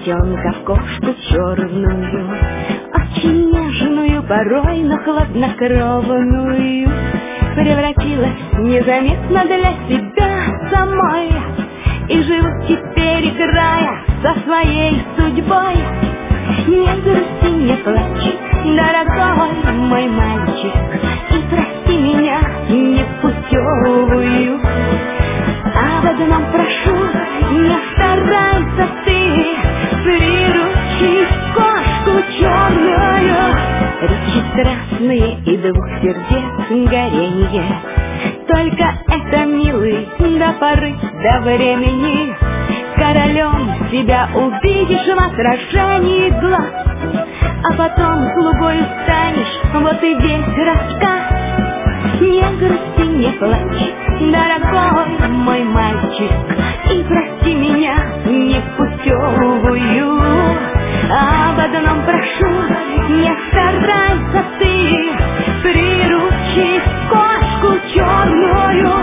котенка в кошку черную, очень нежную, порой, но хладнокровную, превратилась незаметно для себя самой, и живу теперь, играя со своей судьбой. Не грусти, не плачь, дорогой мой мальчик, и прости меня непутевую. Об одном прошу, не старайся ты приручить кошку черную. Речи страстные и двух сердец горенье, только это, милый, до поры до времени. Королем себя увидишь в отражении глаз, а потом слугою станешь, вот и весь рассказ. Не грусти, не плачь, дорогой мой мальчик, и прости меня непутевую. Об одном прошу, не старайся ты приручить кошку черную.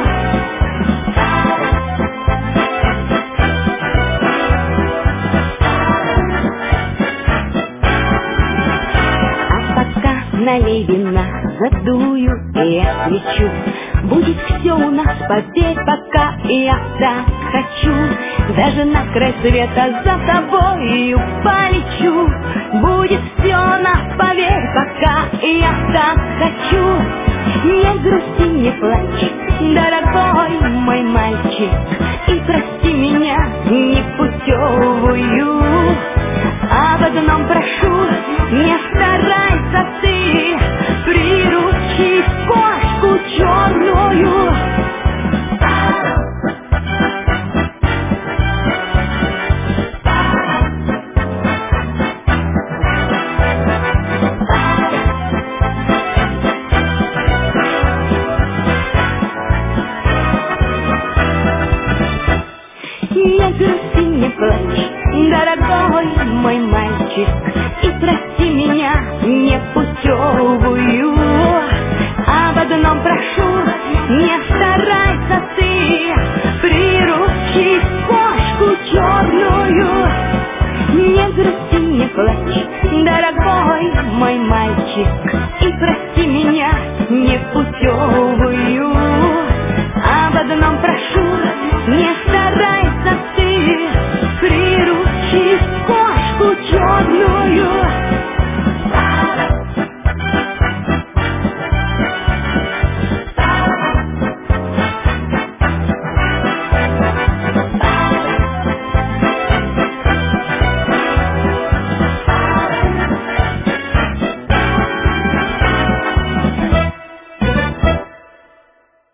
Налей вина, задую и отвечу. Будет все у нас, поверь, пока я так хочу. Даже на край света за тобою полечу. Будет все у нас, поверь, пока я так хочу. Не грусти, не плачь, дорогой мой мальчик, и прости меня непутевую. Об одном прошу, не старайся ты приручить кошку черную. Не грусти, не плачь, дорогой мой мальчик, и прости меня непутевую. Об одном прошу, не старайся ты приручить кошку черную. Не грусти, не плачь, дорогой мой мальчик, и прости